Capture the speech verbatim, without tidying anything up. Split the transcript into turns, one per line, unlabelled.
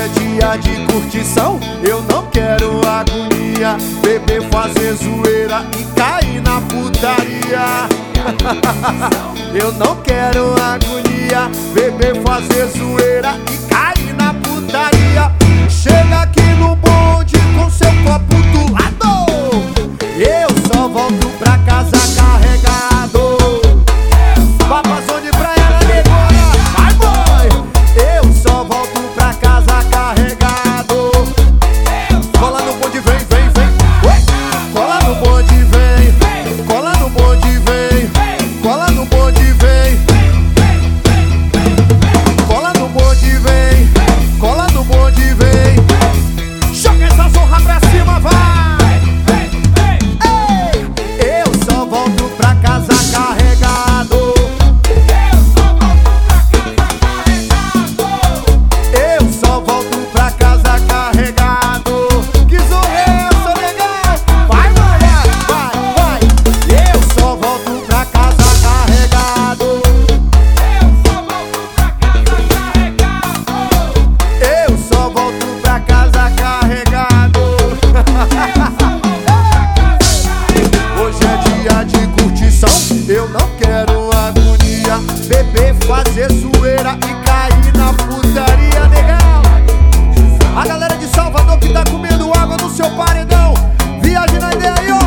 é dia de curtição, eu não quero agonia. Beber, fazer zoeira e cair na putaria. Eu não quero agonia. Beber, fazer zoeira e cair na putaria. Chega aqui no bonde com seu copo do lado, eu só volto pra casa carregado. Papazão de praia na negona, vai boy. Eu só volto pra casa carregado. Cola no bonde, vem, vem, vem. Cola no bonde, vem. Cola no bonde, vem. Cola no bonde, vem. Cola no bonde, vem. Cola no bonde, vem. Joga essa zorra pra cima, vai. Ei, eu só volto pra casa carregado. Eu só volto pra casa carregado. Que zorra é essa, negão? Vai, vai, vai, vai. Eu só volto pra casa carregado. Eu só volto pra casa carregado. Hoje é dia de curtição, eu não quero agonia. Beber, fazer zoeira e cair na putaria, negão. A galera de Salvador que tá comendo água no seu paredão, viagem na ideia aí, ó.